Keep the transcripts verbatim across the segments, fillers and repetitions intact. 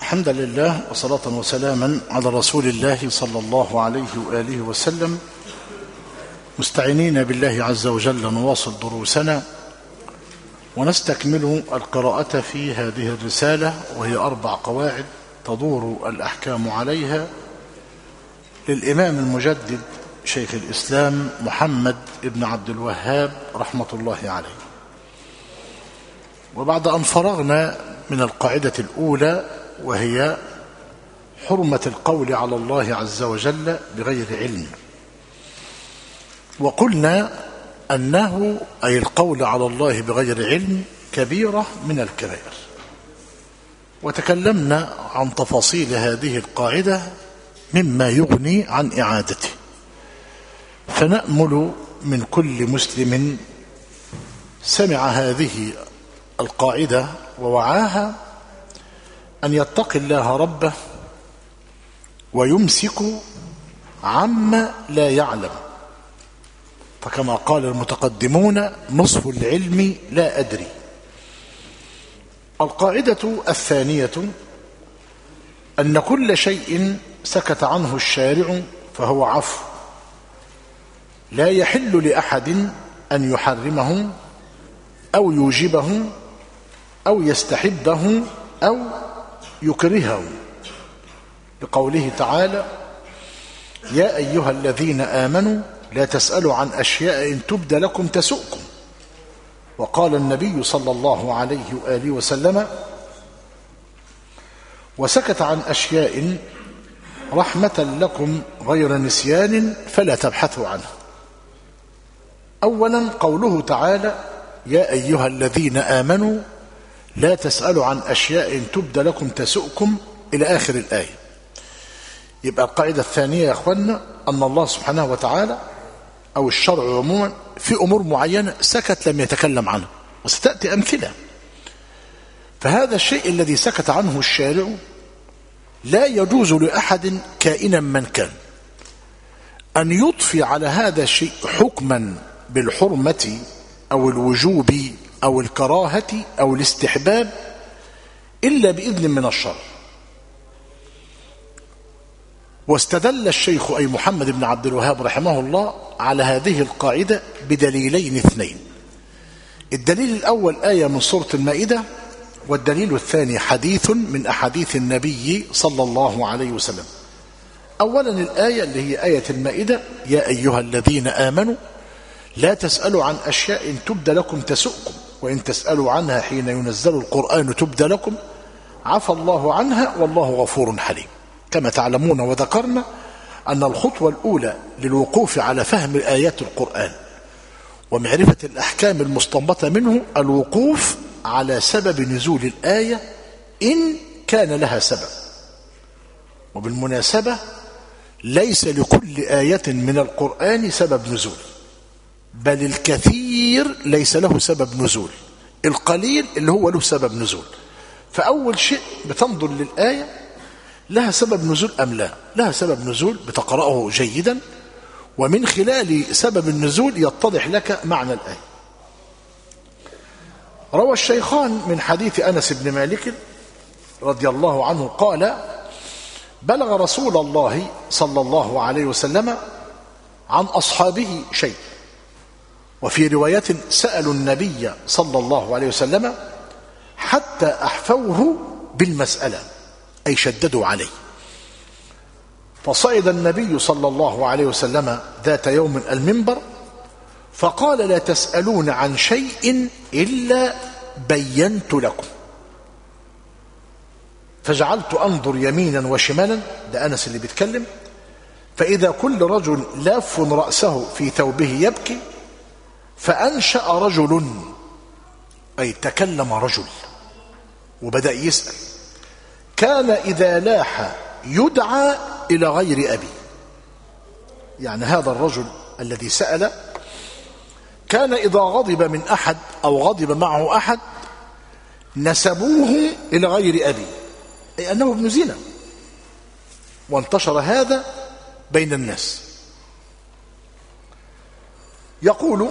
الحمد لله وصلاة وسلاما على رسول الله صلى الله عليه وآله وسلم، مستعينين بالله عز وجل نواصل دروسنا ونستكمل القراءة في هذه الرسالة، وهي أربع قواعد تدور الأحكام عليها للإمام المجدد شيخ الإسلام محمد بن عبد الوهاب رحمة الله عليه. وبعد أن فرغنا من القاعدة الأولى وهي حرمة القول على الله عز وجل بغير علم، وقلنا أنه أي القول على الله بغير علم كبيرة من الكبائر، وتكلمنا عن تفاصيل هذه القاعدة مما يغني عن إعادته، فنأمل من كل مسلم سمع هذه القاعدة ووعاها أن يتقي الله ربه ويمسك عما لا يعلم، فكما قال المتقدمون نصف العلم لا أدري. القاعدة الثانية أن كل شيء سكت عنه الشارع فهو عفو، لا يحل لأحد أن يحرمه أو يوجبه أو يستحبه أو يكرهه، لقوله تعالى: يا أيها الذين آمنوا لا تسألوا عن أشياء إن تبد لكم تسؤكم. وقال النبي صلى الله عليه وآله وسلم: وسكت عن أشياء رحمة لكم غير نسيان فلا تبحثوا عنها. أولا قوله تعالى: يا أيها الذين آمنوا لا تسألوا عن أشياء تبد لكم تسؤكم إلى آخر الآية. يبقى القاعدة الثانية يا أخوانا أن الله سبحانه وتعالى أو الشرع عموما في أمور معينة سكت لم يتكلم عنها، وستأتي أمثلة. فهذا الشيء الذي سكت عنه الشارع لا يجوز لأحد كائنا من كان أن يضفي على هذا الشيء حكما بالحرمة أو الوجوب أو الكراهة أو الاستحباب إلا بإذن من الشرع. واستدل الشيخ أي محمد بن عبد الوهاب رحمه الله على هذه القاعدة بدليلين اثنين. الدليل الأول آية من سورة المائدة، والدليل الثاني حديث من أحاديث النبي صلى الله عليه وسلم. أولا الآية اللي هي آية المائدة: يا أيها الذين آمنوا لا تسألوا عن أشياء تبد لكم تسؤكم وإن تسألوا عنها حين ينزل القرآن تبد لكم عفى الله عنها والله غفور حليم. كما تعلمون وذكرنا أن الخطوة الأولى للوقوف على فهم آيات القرآن ومعرفة الأحكام المستنبطة منه الوقوف على سبب نزول الآية إن كان لها سبب. وبالمناسبة ليس لكل آية من القرآن سبب نزول، بل الكثير ليس له سبب نزول، القليل اللي هو له سبب نزول. فأول شيء بتنظر للآية لها سبب نزول أم لا. لها سبب نزول بتقرأه جيدا، ومن خلال سبب النزول يتضح لك معنى الآية. روى الشيخان من حديث أنس بن مالك رضي الله عنه قال: بلغ رسول الله صلى الله عليه وسلم عن أصحابه شيء، وفي رواية سألوا النبي صلى الله عليه وسلم حتى أحفوه بالمسألة، أي شددوا عليه. فصعد النبي صلى الله عليه وسلم ذات يوم المنبر فقال: لا تسألون عن شيء إلا بينت لكم. فجعلت أنظر يمينا وشمالا، ده أنس اللي بيتكلم، فإذا كل رجل لاف رأسه في ثوبه يبكي، فأنشأ رجل، أي تكلم رجل وبدأ يسأل: كان إذا لاح يدعى إلى غير أبي. يعني هذا الرجل الذي سأل كان إذا غضب من أحد أو غضب معه أحد نسبوه إلى غير أبي، أي أنه ابن زنا، وانتشر هذا بين الناس. يقول: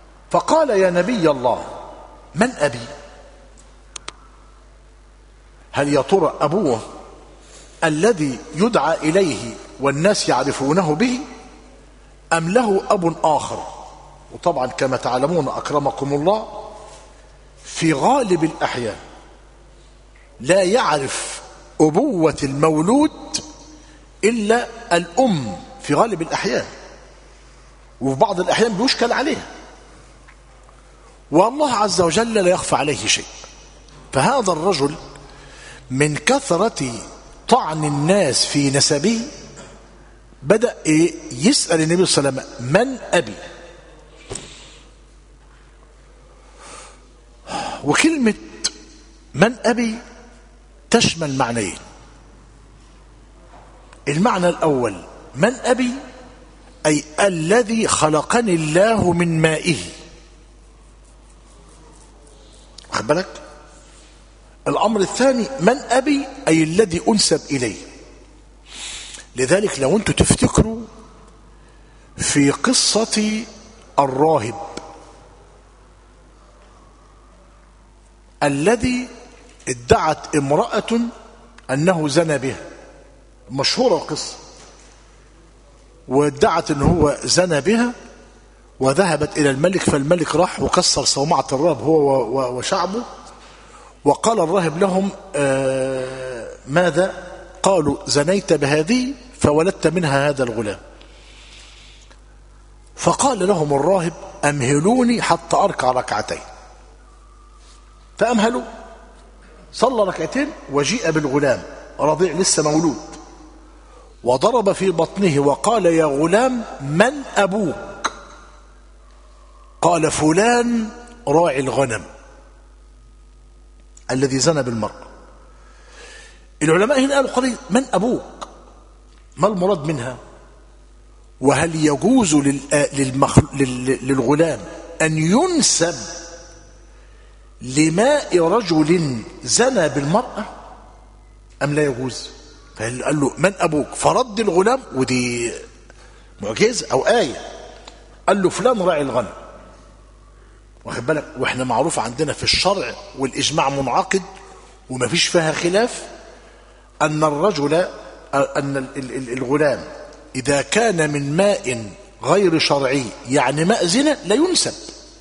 فقال: يا نبي الله من أبي؟ هل يا ترى أبوه الذي يدعى إليه والناس يعرفونه به، أم له أب آخر؟ وطبعا كما تعلمون أكرمكم الله في غالب الأحيان لا يعرف أبوة المولود إلا الأم في غالب الأحيان، وفي بعض الأحيان بيشكل عليها، والله عز وجل لا يخفى عليه شيء. فهذا الرجل من كثرة طعن الناس في نسبه بدأ يسأل النبي صلى الله عليه وسلم من أبي؟ وكلمة من أبي تشمل معنيين. المعنى الأول من أبي أي الذي خلقني الله من مائه، واخد بالك؟ الأمر الثاني من أبي أي الذي أنسب إليه. لذلك لو أنتم تفتكروا في قصة الراهب الذي ادعت امرأة أنه زنى بها، مشهورة القصة، وادعت أنه هو زنى بها وذهبت إلى الملك، فالملك راح وكسر صومعة الراهب هو وشعبه، وقال الراهب لهم آه ماذا؟ قالوا زنيت بهذه فولدت منها هذا الغلام. فقال لهم الراهب أمهلوني حتى أركع ركعتين، فأمهلوا، صلى ركعتين وجيء بالغلام رضيع لسه مولود، وضرب في بطنه وقال يا غلام من أبوك؟ قال فلان راعي الغنم الذي زنى بالمرأة. العلماء هنا قالوا قضية من أبوك، ما المراد منها؟ وهل يجوز للغلام أن ينسب لماء رجل زنى بالمرأة أم لا يجوز؟ فقال له من أبوك؟ فرد الغلام، ودي معجزة أو آية، قال له فلان راعي الغنم. واخد بالك؟ واحنا معروف عندنا في الشرع والإجماع منعقد وما فيش فيها خلاف أن الرجل أن الغلام إذا كان من ماء غير شرعي يعني ماء زنا لا ينسب،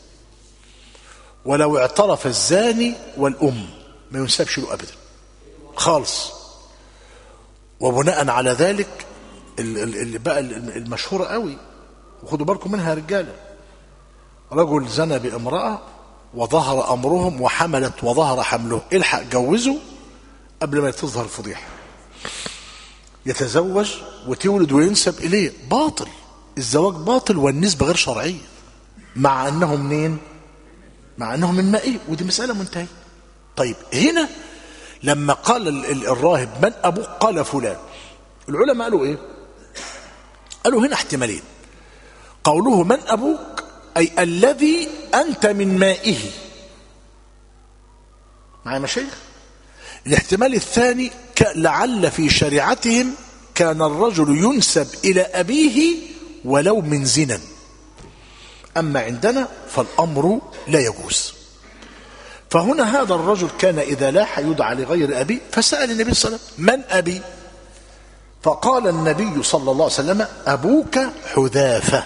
ولو اعترف الزاني والأم ما ينسبش له أبدا خالص. وبناء على ذلك اللي بقى المشهورة قوي، وخدوا بالكم منها يا رجالة، رجل زنى بامرأة وظهر أمرهم وحملت وظهر حمله، الحق جوزه قبل ما تظهر الفضيحة، يتزوج وتولد وينسب إليه. باطل، الزواج باطل والنسبة غير شرعية، مع أنه منين؟ مع أنه من مائه، ودي مسألة منتهية. طيب هنا لما قال الراهب من أبوك؟ قال فلان. العلماء قالوا إيه؟ قالوا هنا احتمالين. قوله من أبوك أي الذي أنت من مائه، معي مشايخ؟ الاحتمال الثاني لعل في شريعتهم كان الرجل ينسب إلى أبيه ولو من زنا، أما عندنا فالأمر لا يجوز. فهنا هذا الرجل كان إذا لاح يدعى لغير أبيه، فسأل النبي صلى الله عليه وسلم من أبي؟ فقال النبي صلى الله عليه وسلم أبوك حذافة،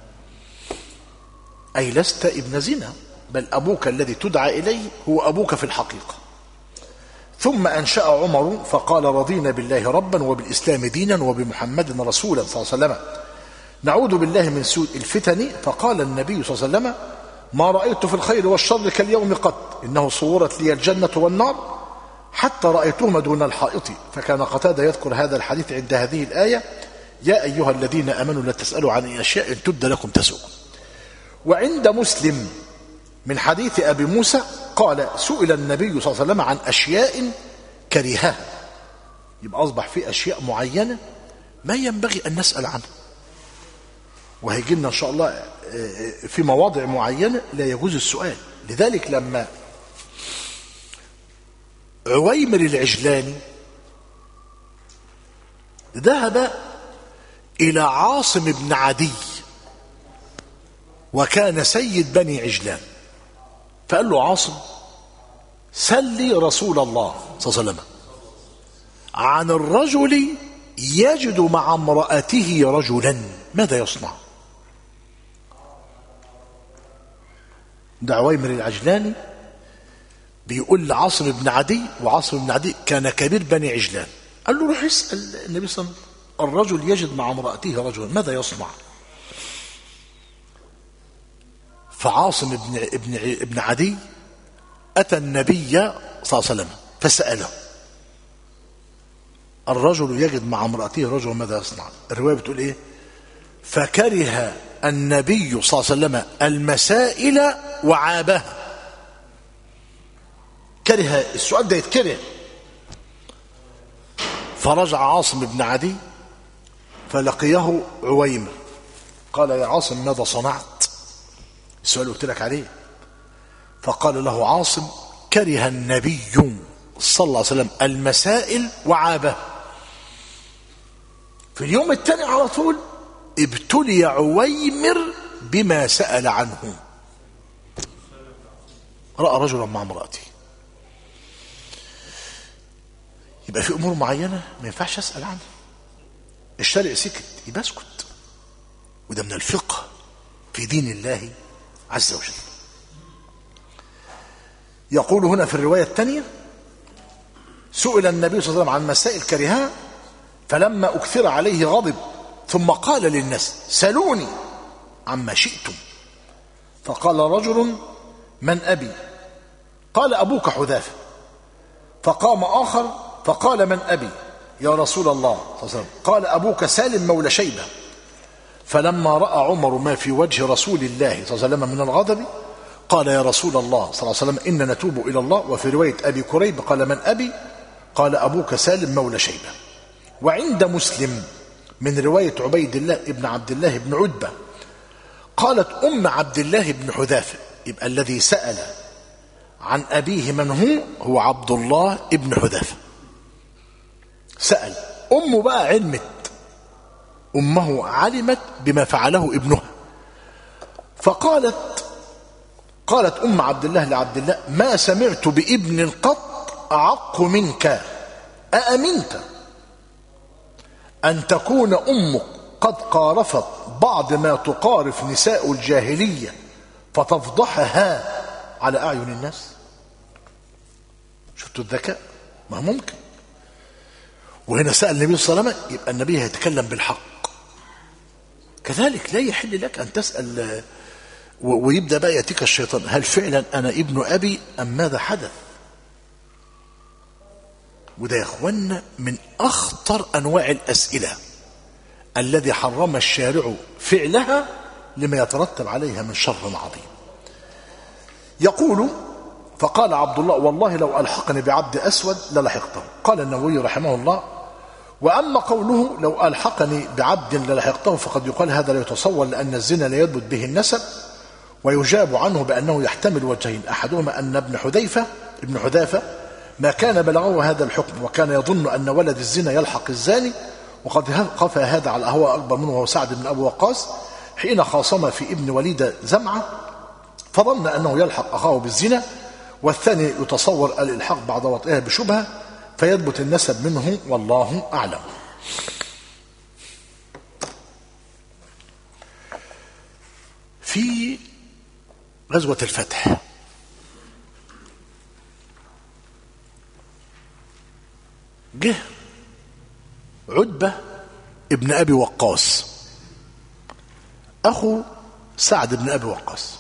أي لست ابن زنا، بل أبوك الذي تدعى إليه هو أبوك في الحقيقة. ثم أنشأ عمر فقال رضينا بالله ربا وبالإسلام دينا وبمحمد رسولا صلى الله عليه وسلم نعوذ بالله من سوء الفتن. فقال النبي صلى الله عليه وسلم ما رأيت في الخير والشر كاليوم قط، إنه صورت لي الجنة والنار حتى رأيتهما دون الحائط. فكان قتادة يذكر هذا الحديث عند هذه الآية يا أيها الذين آمنوا لا تسألوا عن أشياء إن تبد لكم تسؤكم. وعند مسلم من حديث أبي موسى قال سئل النبي صلى الله عليه وسلم عن أشياء كرهها، يبقى أصبح في أشياء معينة ما ينبغي أن نسأل عنها، وهيجي لنا إن شاء الله في مواضع معينة لا يجوز السؤال. لذلك لما عويمر العجلاني ذهب إلى عاصم بن عدي وكان سيد بني عجلان، فقال له عاصم سل لي رسول الله صلى الله عليه وسلم، عن الرجل يجد مع امرأته رجلا ماذا يصنع؟ ده عويمر العجلاني بيقول لعاصم بن عدي، وعاصم بن عدي كان كبير بني عجلان، قال له روح اسأل النبي صلى الله عليه وسلم الرجل يجد مع امرأته رجلا ماذا يصنع؟ فعاصم بن ابن ابن عدي أتى النبي صلى الله عليه وسلم فسأله الرجل يجد مع امرأته رجلا ماذا يصنع؟ الرواية بتقول ايه؟ فكره النبي صلى الله عليه وسلم المسائل وعابها. كره السؤال ده يتكره. فرجع عاصم بن عدي فلقيه عويمر قال يا عاصم ماذا صنعت؟ السؤال قلت لك عليه. فقال له عاصم كره النبي صلى الله عليه وسلم المسائل وعابه. في اليوم الثاني على طول ابتلي عويمر بما سأل عنه. رأى رجلا مع امرأته. يبقى في امور معينه ما ينفعش اسال عنها. الشارع سكت يبقى اسكت، وده من الفقه في دين الله عز وجل. يقول هنا في الروايه الثانيه سئل النبي صلى الله عليه وسلم عن مسائل كرهها فلما اكثر عليه غضب ثم قال للناس سلوني عما شئتم. فقال رجل من ابي؟ قال ابوك حذافه. فقام اخر فقال من أبي يا رسول الله صلى الله عليه وسلم؟ قال أبوك سالم مولى شيبة. فلما رأى عمر ما في وجه رسول الله صلى الله عليه وسلم من الغضب قال يا رسول الله صلى الله عليه وسلم إن نتوب إلى الله. وفي رواية أبي كريب قال من أبي؟ قال أبوك سالم مولى شيبة. وعند مسلم من رواية عبيد الله ابن عبد الله بن عتبة قالت أم عبد الله بن حذافة، يبقى الذي سأل عن أبيه من هو؟ هو عبد الله ابن حذافة. سأل أمه بقى علمت، أمه علمت بما فعله ابنها. فقالت قالت أم عبد الله لعبد الله ما سمعت بابن قط أعق منك، أأمنت أن تكون أمك قد قارفت بعض ما تقارف نساء الجاهلية فتفضحها على أعين الناس؟ شفتوا الذكاء؟ ما ممكن. وهنا سأل النبي صلى الله عليه وسلم، يبقى النبي هيتكلم بالحق. كذلك لا يحل لك أن تسأل ويبدأ بقى يأتيك الشيطان هل فعلا أنا ابن أبي أم ماذا حدث؟ وده يا أخوانا من أخطر أنواع الأسئلة الذي حرم الشارع فعلها لما يترتب عليها من شر عظيم. يقول فقال عبد الله والله لو ألحقني بعبد أسود للحقته. قال النووي رحمه الله وأما قوله لو ألحقني بعبد للحقته فقد يقال هذا لا يتصور، لأن الزنا لا يثبت به النسب، ويجاب عنه بأنه يحتمل وجهين، أحدهما أن ابن حذيفة ابن حذافة ما كان بلغه هذا الحكم وكان يظن أن ولد الزنا يلحق الزاني، وقد خفى هذا على أهواء أكبر منه وهو سعد بن أبي وقاص حين خاصم في ابن وليد زمعة فظن أنه يلحق أخاه بالزنا، والثاني يتصور الإلحاق بعد وطئها بشبهة فيثبت النسب منه والله أعلم. في غزوة الفتح جه عتبة ابن أبي وقاص أخو سعد بن أبي وقاص،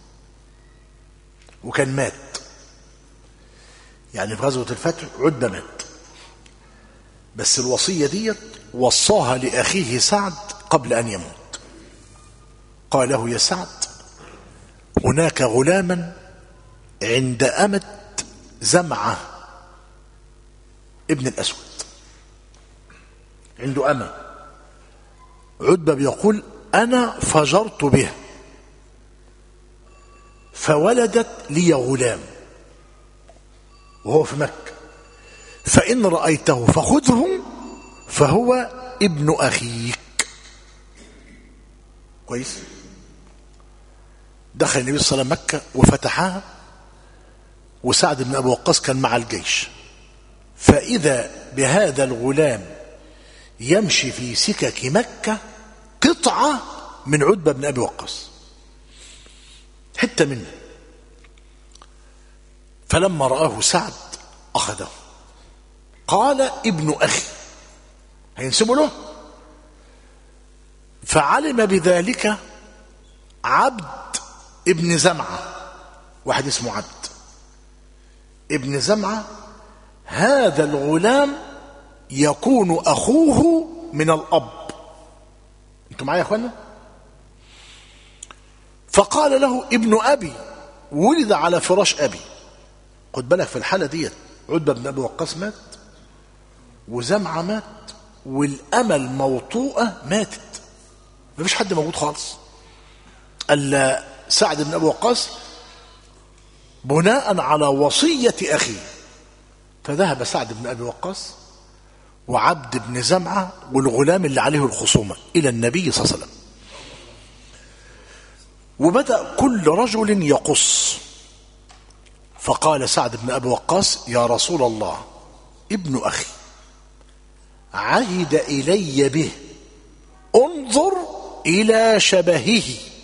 وكان مات. يعني في غزوة الفتح عتبة مات، بس الوصية ديت وصاها لأخيه سعد قبل أن يموت. قال له يا سعد هناك غلاما عند أمة زمعة ابن الأسود، عنده أمة. عتبة بيقول أنا فجرت به فولدت لي غلام وهو في مكة، فإن رأيته فخذه فهو ابن أخيك. كويس. دخل النبي صلى الله عليه وسلم مكة وفتحها، وسعد بن أبي وقاص كان مع الجيش. فإذا بهذا الغلام يمشي في سكك مكة قطعة من عتبة بن أبي وقاص، حتة منه. فلما رآه سعد أخذه، قال ابن أخي، هينسبه له. فعلم بذلك عبد ابن زمعة، واحد اسمه عبد ابن زمعة، هذا الغلام يكون أخوه من الأب. انتوا معايا يا اخوانا؟ فقال له ابن أبي ولد على فراش أبي. خد بالك في الحالة ديت عتبة بن أبي وقاص مات، وزمعة مات، والأمة الموطوءة ماتت، مفيش حد موجود خالص الا سعد بن أبي وقاص بناء على وصية أخيه. فذهب سعد بن أبي وقاص وعبد بن زمعة والغلام اللي عليه الخصومة إلى النبي صلى الله عليه وسلم، وبدأ كل رجل يقص. فقال سعد بن أبي وقاص: يا رسول الله، ابن أخي عهد إلي به، انظر إلى شبهه.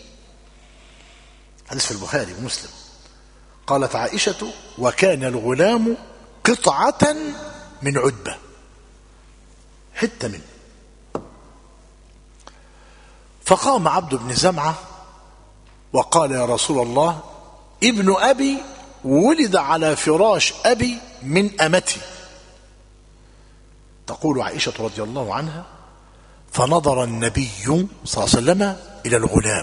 حديث في البخاري ومسلم. قالت عائشة: وكان الغلام قطعة من عتبة، حتة منه. فقام عبد بن زمعة وقال: يا رسول الله، ابن أبي ولد على فراش أبي من أمتي. تقول عائشة رضي الله عنها: فنظر النبي صلى الله عليه وسلم إلى الغلام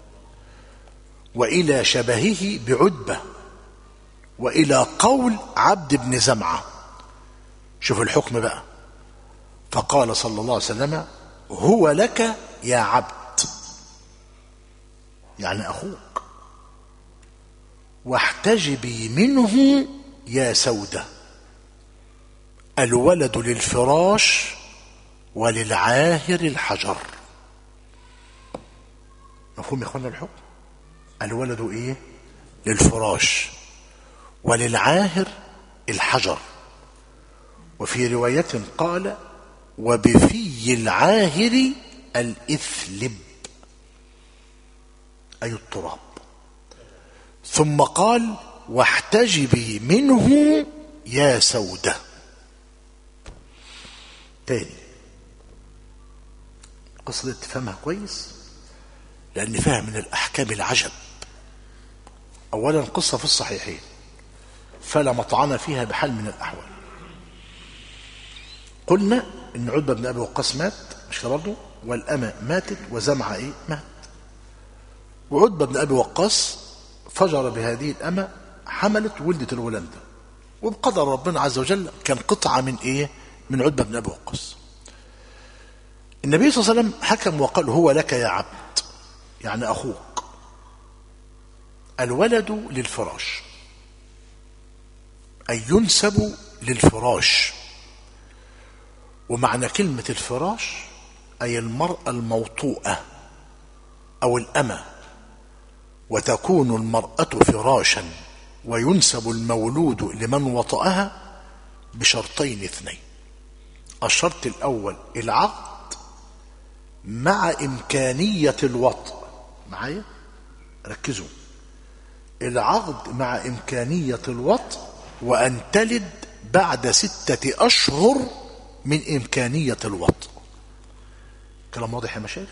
وإلى شبهه بعتبة وإلى قول عبد بن زمعة. شوف الحكم بقى. فقال صلى الله عليه وسلم: هو لك يا عبد، يعني أخوك، واحتجبي منه يا سودة، الولد للفراش وللعاهر الحجر. مفهوم يا اخوانا الحكم؟ الولد ايه؟ للفراش، وللعاهر الحجر. وفي رواية قال: وبفي العاهر الإثلب، أي التراب. ثم قال: واحتجبي منه يا سودة. تاني القصة دي تفهمها كويس، لأن فيها من الأحكام العجب. أولا قصة في الصحيحين فلا مطعن فيها بحال من الأحوال. قلنا إن عتبة بن أبي وقاص مات، مش كده برضه؟ والأمة ماتت، وزمعة إيه؟ مات. وعتبة بن أبي وقاص فجر بهذه الأمة، حملت ولدت الغلام ده، وبقدر ربنا عز وجل كان قطعة من إيه؟ من عتبة بن أبي وقاص. النبي صلى الله عليه وسلم حكم وقال: هو لك يا عبد، يعني أخوك، الولد للفراش، أي ينسب للفراش. ومعنى كلمة الفراش أي المرأة الموطوءة أو الأمة. وتكون المرأة فراشا وينسب المولود لمن وطأها بشرطين اثنين. الشرط الأول العقد مع إمكانية الوطء. معايا؟ ركزوا، العقد مع إمكانية الوطء، وأن تلد بعد ستة أشهر من إمكانية الوطء. كلام واضح يا مشايخ؟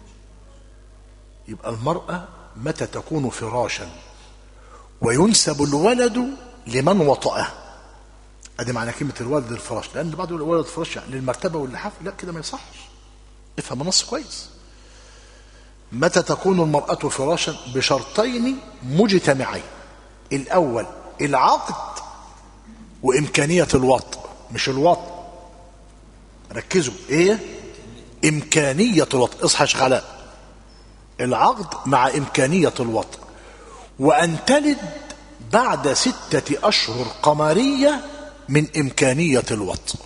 يبقى المرأة متى تكون فراشا وينسب الولد لمن وطأه. ادي معنى كلمة الولد الفراش، لأن بعض يقول الولد الفراش يعني للمرتبة واللحاف، لا كده ما يصحش. افهم النص كويس. متى تكون المرأة فراشا؟ بشرطين مجتمعين. الأول العقد وإمكانية الوطء، مش الوطء، ركزوا، ايه؟ إمكانية الوطء. اصحى شغلاء، العقد مع إمكانية الوطء، وأن تلد بعد ستة أشهر قمرية من إمكانية الوطء.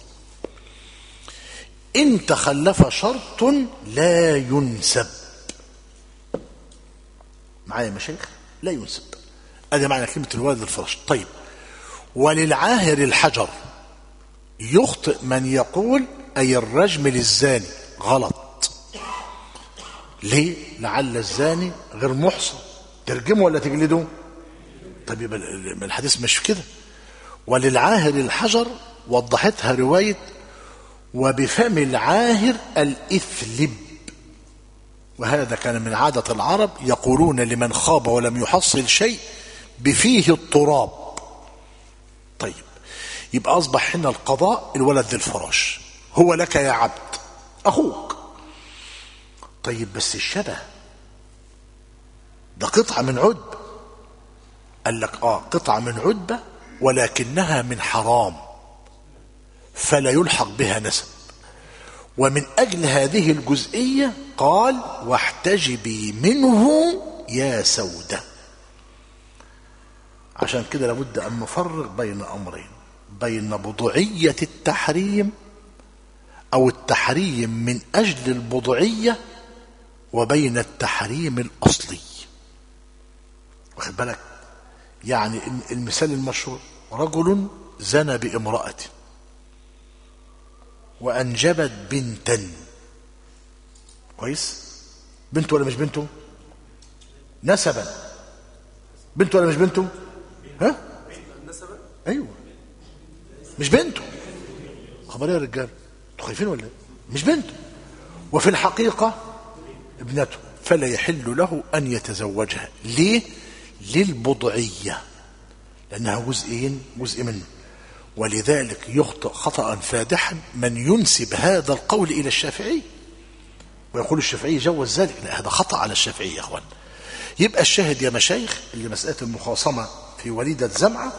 إن تخلف شرط لا ينسب. معايا يا مشايخ؟ لا ينسب. هذا معنى كلمة الولد الفراش. طيب، وللعاهر الحجر، يخطئ من يقول أي الرجم للزاني، غلط. ليه؟ لعل الزاني غير محصن، ترجمه ولا تجلده؟ طب يبقى الحديث مش كده. وللعاهر الحجر وضحتها رواية وبفم العاهر الإثلب، وهذا كان من عادة العرب يقولون لمن خاب ولم يحصل شيء بفيه التراب. طيب يبقى أصبح هنا القضاء الولد ذي الفراش، هو لك يا عبد أخوك. طيب بس الشبه ده قطعة من عتبة، قال لك آه قطعة من عتبة ولكنها من حرام فلا يلحق بها نسب، ومن أجل هذه الجزئية قال واحتجبي منه يا سودة. عشان كده لابد أن نفرق بين أمرين، بين بضعية التحريم أو التحريم من أجل البضعية وبين التحريم الأصلي. واخد بالك؟ يعني المثال المشهور رجل زنى بامرأة وأنجبت بنتا، كويس؟ بنته ولا مش بنته؟ نسبا بنته ولا مش بنته؟ ها؟ ايوه مش بنته. خبر ايه يا رجال؟ انتوا خايفين ولا ايه؟ مش بنته، وفي الحقيقة ابنته، فلا يحل له أن يتزوجها. ليه؟ للبضعية، لأنها جزئين جزء منه. ولذلك يخطئ خطأ فادحا من ينسب هذا القول إلى الشافعي ويقول الشافعي جوز ذلك. لا، هذا خطأ على الشافعي يا أخوان. يبقى الشاهد يا مشايخ اللي مسألة المخاصمة في وليدة زمعة،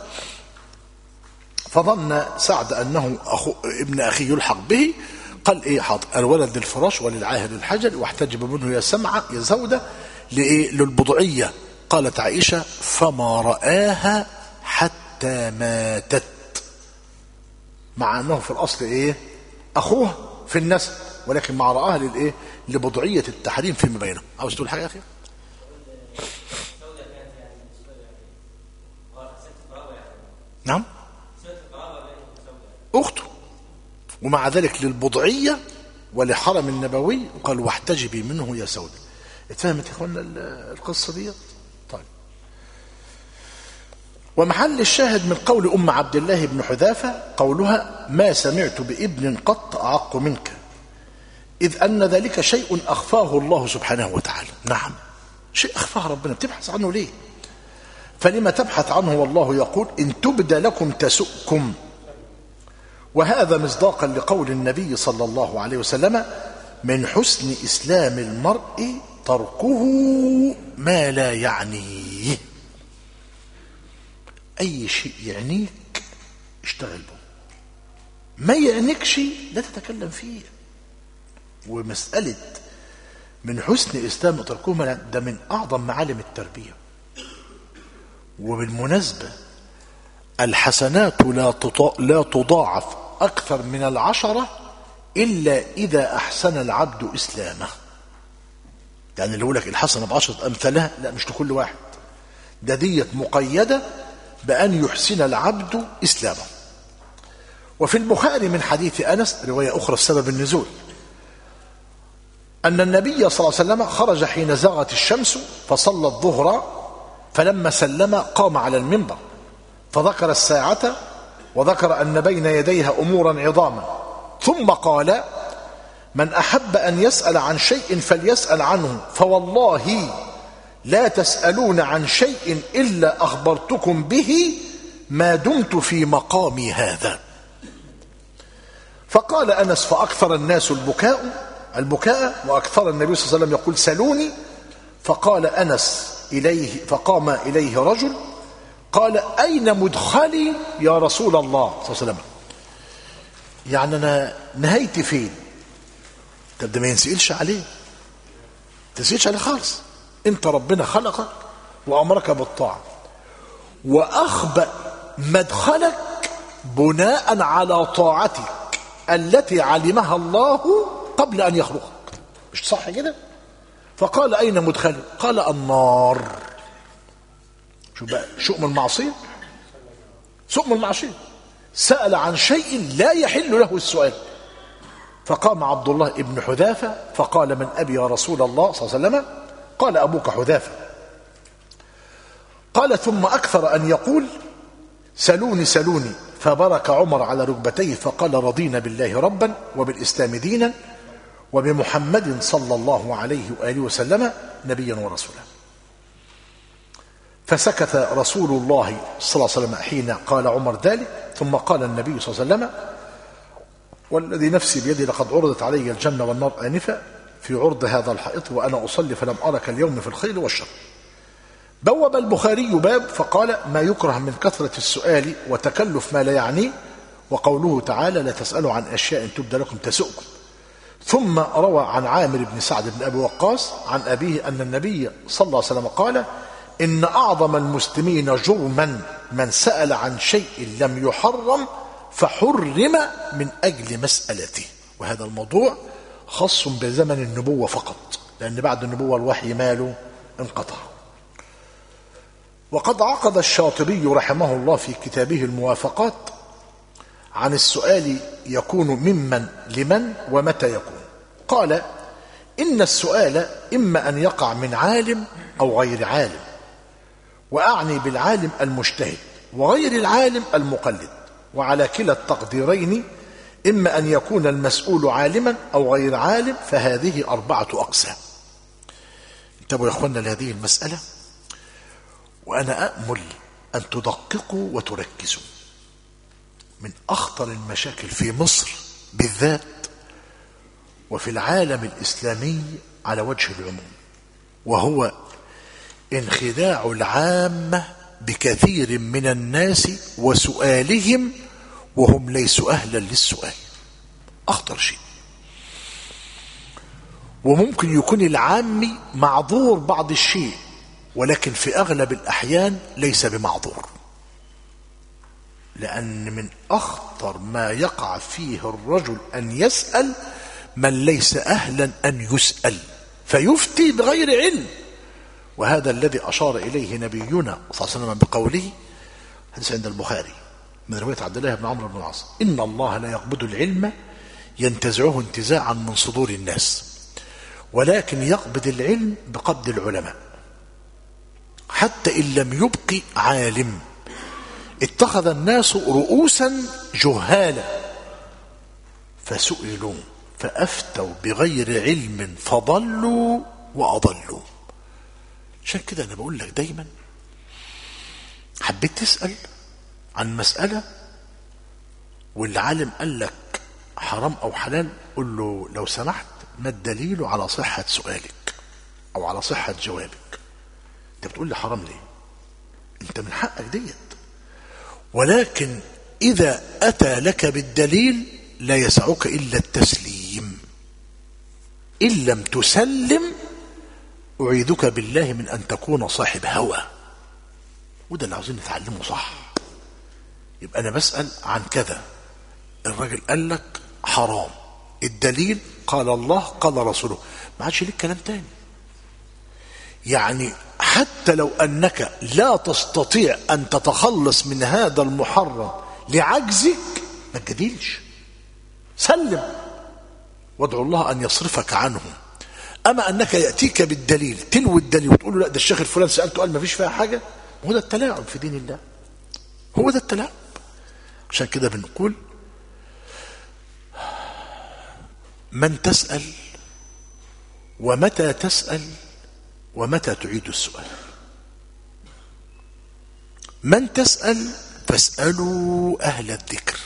فظن سعد أنه أخو ابن أخيه يلحق به، قال إيه حاضر الولد للفراش وللعاهر الحجر واحتجب منه يا سمعة يا زودة لإيه؟ للبضعية. قالت عائشة فما رآها حتى ماتت، مع أنه في الأصل إيه؟ أخوه في النسب، ولكن مع رآها للإيه؟ لبضعية التحريم فيما بينهم. عاوز تقول حاجة يا أخي؟ نعم أخته، ومع ذلك للبضعية ولحرم النبوي وقال واحتجبي منه يا سودة. اتفهمت يا اخوانا القصة دي؟ طيب، ومحل الشاهد من قول أم عبد الله بن حذافة قولها ما سمعت بابن قط أعق منك، إذ أن ذلك شيء أخفاه الله سبحانه وتعالى. نعم شيء أخفاه ربنا، بتبحث عنه ليه؟ فلما تبحث عنه والله يقول إن تبد لكم تسؤكم. وهذا مصداقا لقول النبي صلى الله عليه وسلم من حسن إسلام المرء تركه ما لا يعنيه. أي شيء يعنيك اشتغل به، ما يعنيكش لا تتكلم فيه. ومسألة من حسن إسلام تركه ما ده من أعظم معالم التربية. وبالمناسبة الحسنات لا لا تضاعف أكثر من العشرة إلا إذا أحسن العبد إسلامه. يعني اللي يقول لك الحسنة بعشرة أمثالها، لا مش لكل واحد، ده ديت مقيدة بأن يحسن العبد إسلامه. وفي البخاري من حديث أنس رواية أخرى في سبب النزول أن النبي صلى الله عليه وسلم خرج حين زغت الشمس فصلى الظهر، فلما سلم قام على المنبر فذكر الساعة وذكر أن بين يديها أمورا عظاما، ثم قال من أحب أن يسأل عن شيء فليسأل عنه، فوالله لا تسألون عن شيء إلا أخبرتكم به ما دمت في مقامي هذا. فقال أنس فأكثر الناس البكاء البكاء وأكثر النبي صلى الله عليه وسلم يقول سلوني. فقال أنس إليه فقام إليه رجل قال أين مدخلي يا رسول الله صلى الله عليه وسلم؟ يعني أنا نهايتي فين؟ طب ده ما ينسئلش عليه، تنسئلش عليه خالص. انت ربنا خلقك وأمرك بالطاعة وأخبأ مدخلك بناء على طاعتك التي علمها الله قبل أن يخلقك، مش صح كده؟ فقال أين مدخلي؟ قال النار. شو بقى شؤم المعصية؟ شؤم المعصية سأل عن شيء لا يحل له السؤال. فقام عبد الله بن حذافة فقال: من أبي يا رسول الله صلى الله عليه وسلم؟ قال: أبوك حذافة. قال: ثم أكثر أن يقول: سلوني سلوني. فبرك عمر على ركبتيه فقال: رضينا بالله ربا وبالإسلام دينا وبمحمد صلى الله عليه وآله وسلم نبيا ورسولا. فسكت رسول الله صلى الله عليه وسلم حين قال عمر ذلك، ثم قال النبي صلى الله عليه وسلم: والذي نفسي بيدي لقد عرضت علي الجنة والنار آنفا في عرض هذا الحائط وأنا أصلي فلم أرك اليوم في الخير والشر. بوب البخاري باب فقال: ما يكره من كثرة السؤال وتكلف ما لا يعنيه، وقوله تعالى: لا تسألوا عن أشياء تبدى لكم تسؤكم. ثم روى عن عامر بن سعد بن أبي وقاص عن أبيه أن النبي صلى الله عليه وسلم قال: إن أعظم المسلمين جرما من سأل عن شيء لم يحرم فحرم من أجل مسألته. وهذا الموضوع خاص بزمن النبوة فقط، لأن بعد النبوة الوحي ماله انقطع. وقد عقد الشاطبي رحمه الله في كتابه الموافقات عن السؤال يكون ممن لمن ومتى يكون. قال: إن السؤال إما أن يقع من عالم أو غير عالم، وأعني بالعالم المجتهد وغير العالم المقلد، وعلى كلا التقديرين إما أن يكون المسؤول عالما أو غير عالم، فهذه أربعة أقسام. انتبهوا يا أخوانا لهذه المسألة، وأنا أأمل أن تدققوا وتركزوا. من أخطر المشاكل في مصر بالذات وفي العالم الإسلامي على وجه العموم، وهو انخداع العامة بكثير من الناس وسؤالهم وهم ليسوا أهلا للسؤال. أخطر شيء. وممكن يكون العامي معذور بعض الشيء، ولكن في أغلب الأحيان ليس بمعذور، لأن من أخطر ما يقع فيه الرجل أن يسأل من ليس أهلا أن يسأل فيفتي بغير علم. وهذا الذي أشار إليه نبينا صلى الله عليه وسلم بقوله، حديث عند البخاري من رواية عبد الله بن عمرو بن العاص: إن الله لا يقبض العلم ينتزعه انتزاعا من صدور الناس، ولكن يقبض العلم بقبض العلماء، حتى إن لم يبق عالم اتخذ الناس رؤوسا جهالا فسئلوا فأفتوا بغير علم فضلوا وأضلوا. عشان كده أنا بقول لك دايما، حبيت تسأل عن مسألة والعالم قال لك حرام أو حلال، قل له لو سمحت ما الدليل على صحة سؤالك أو على صحة جوابك؟ أنت بتقول لي حرام ليه؟ أنت من حقك ديت، ولكن إذا أتى لك بالدليل لا يسعك إلا التسليم. إن لم تسلم أعيذك بالله من أن تكون صاحب هوى. وده اللي عاوزين نتعلمه صح. يبقى أنا بسأل عن كذا، الراجل قال لك حرام، الدليل قال الله قال رسوله، ما عادش ليك كلام تاني. يعني حتى لو أنك لا تستطيع أن تتخلص من هذا المحرم لعجزك ما تجادلش، سلم وادعو الله أن يصرفك عنه. أما أنك يأتيك بالدليل تلو الدليل وتقول له لا ده الشيخ الفلاني سألته قال ما فيش فيها حاجة، هو ده التلاعب في دين الله، هو ده التلاعب. عشان كده بنقول من تسأل ومتى تسأل ومتى تعيد السؤال. من تسأل فاسألوا أهل الذكر.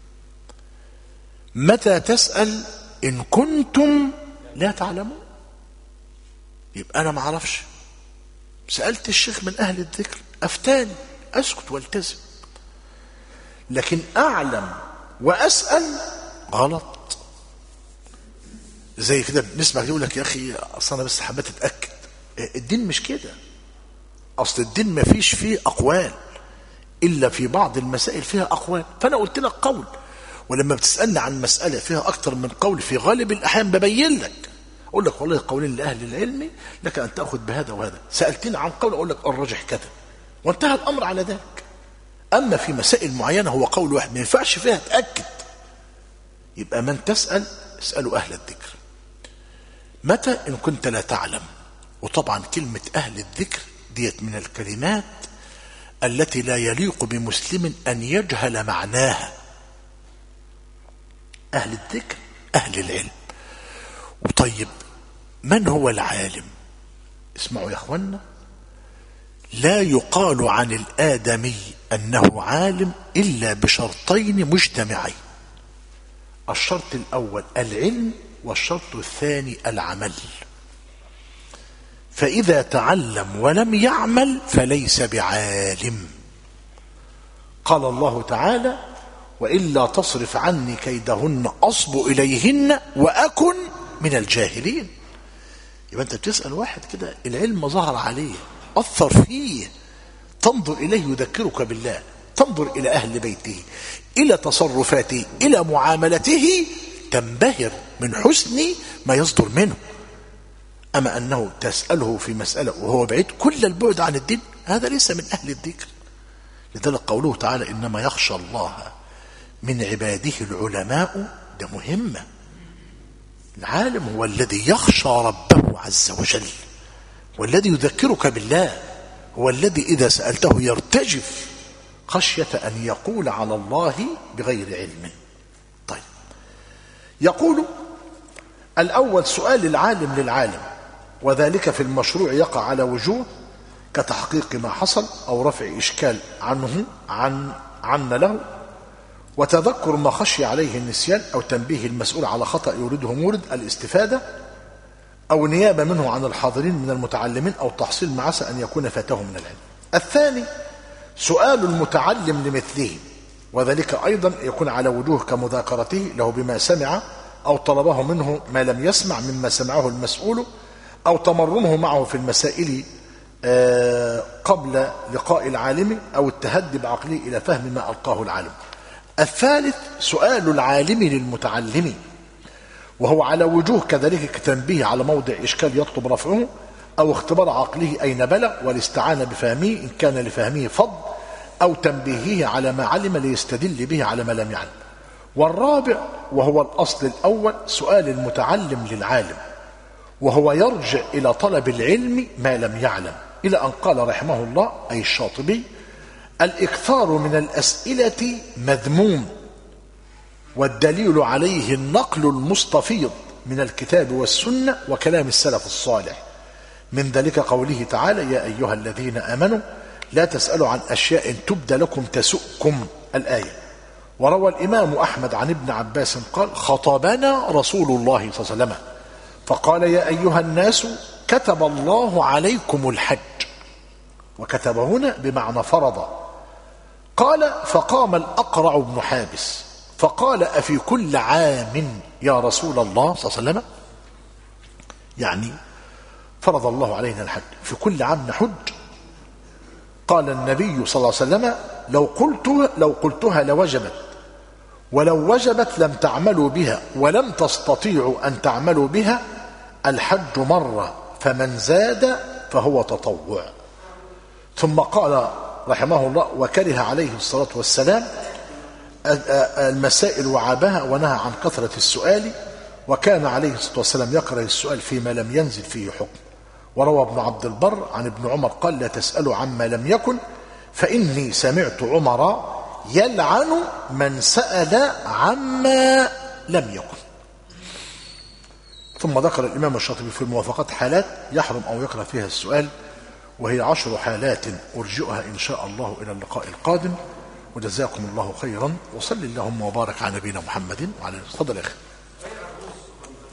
متى تسأل إن كنتم لا تعلمون. يبقى أنا ما اعرفش، سألت الشيخ من أهل الذكر أفتاني، أسكت والتزم. لكن أعلم وأسأل غلط. زي كده نسمع يقول لك يا أخي أصلا أنا بس حبيت أتأكد. الدين مش كده. أصل الدين ما فيش فيه أقوال إلا في بعض المسائل فيها أقوال، فأنا قلت لك قول، ولما بتسألني عن مسألة فيها أكتر من قول في غالب الأحيان ببين لك، أقول لك والله قولين لأهل العلم لك أن تأخذ بهذا وهذا. سألتني عن قول أقول لك الرجح كذا، وانتهى الأمر على ذلك. أما في مسائل معينة هو قول واحد ما ينفعش فيها تأكد، يبقى من تسأل اسألوا أهل الذكر. متى؟ إن كنت لا تعلم. وطبعا كلمة أهل الذكر ديت من الكلمات التي لا يليق بمسلم أن يجهل معناها. أهل الذكر أهل العلم. وطيب من هو العالم؟ اسمعوا يا أخوانا، لا يقال عن الآدمي أنه عالم إلا بشرطين مجتمعين. الشرط الأول العلم، والشرط الثاني العمل. فإذا تعلم ولم يعمل فليس بعالم. قال الله تعالى: وإلا تصرف عني كيدهن أصب إليهن وأكن من الجاهلين. يبقى أنت بتسأل واحد كده العلم ظهر عليه، أثر فيه، تنظر إليه يذكرك بالله، تنظر إلى أهل بيته، إلى تصرفاته، إلى معاملته، تنبهر من حسن ما يصدر منه. أما أنه تسأله في مسألة وهو بعيد كل البعد عن الدين، هذا ليس من أهل الذكر. لذلك قوله تعالى: إنما يخشى الله من عباده العلماء. ده مهمة. العالم هو الذي يخشى ربه عز وجل، والذي يذكرك بالله، هو الذي إذا سألته يرتجف خشية أن يقول على الله بغير علم. طيب، يقول الأول سؤال العالم للعالم، وذلك في المشروع يقع على وجوه كتحقيق ما حصل أو رفع إشكال عنه عن عن له، وتذكر ما خشي عليه النسيان، أو تنبيه المسؤول على خطأ يريده مورد الاستفادة، أو نيابة منه عن الحاضرين من المتعلمين، أو تحصيل ما عسى أن يكون فاته من العلم. الثاني سؤال المتعلم لمثله، وذلك أيضا يكون على وجوه كمذاكرته له بما سمع، أو طلبه منه ما لم يسمع مما سمعه المسؤول، أو تمرنه معه في المسائل قبل لقاء العالم، أو التهدي بعقله إلى فهم ما ألقاه العالم. الثالث سؤال العالم للمتعلم، وهو على وجوه كذلك كتنبيه على موضع إشكال يطلب رفعه، أو اختبار عقله أين بلغ، والاستعانة بفهمه إن كان لفهمه فضل، أو تنبيهه على ما علم ليستدل به على ما لم يعلم. والرابع وهو الأصل الأول سؤال المتعلم للعالم، وهو يرجع إلى طلب العلم ما لم يعلم، إلى أن قال رحمه الله أي الشاطبي: الإكثار من الأسئلة مذموم، والدليل عليه النقل المستفيض من الكتاب والسنة وكلام السلف الصالح، من ذلك قوله تعالى: يا أيها الذين آمنوا لا تسألوا عن أشياء تبد لكم تسؤكم، الآية. وروى الإمام أحمد عن ابن عباس قال: خطبنا رسول الله صلى الله عليه وسلم فقال: يا أيها الناس كتب الله عليكم الحج. وكتب هنا بمعنى فرض. قال: فقام الأقرع بن حابس فقال: أفي كل عام يا رسول الله صلى الله عليه وسلم؟ يعني فرض الله علينا الحج، في كل عام نحج؟ قال النبي صلى الله عليه وسلم: لو قلتها, لو قلتها لوجبت، ولو وجبت لم تعملوا بها، ولم تستطيعوا أن تعملوا بها. الحج مرة، فمن زاد فهو تطوع. ثم قال رحمه الله: وكره عليه الصلاة والسلام المسائل وعابها، ونهى عن كثرة السؤال، وكان عليه الصلاة والسلام يكره السؤال فيما لم ينزل فيه حكم. وروى ابن عبد البر عن ابن عمر قال: لا تسألوا عما لم يكن، فإني سمعت عمر يلعن من سأل عما لم يكن. ثم ذكر الإمام الشاطبي في الموافقات حالات يحرم أو يكره فيها السؤال، وهي عشر حالات أرجئها إن شاء الله إلى اللقاء القادم. وجزاكم الله خيرا، وصل اللهم وبارك على نبينا محمد وعلى اله وصحبه.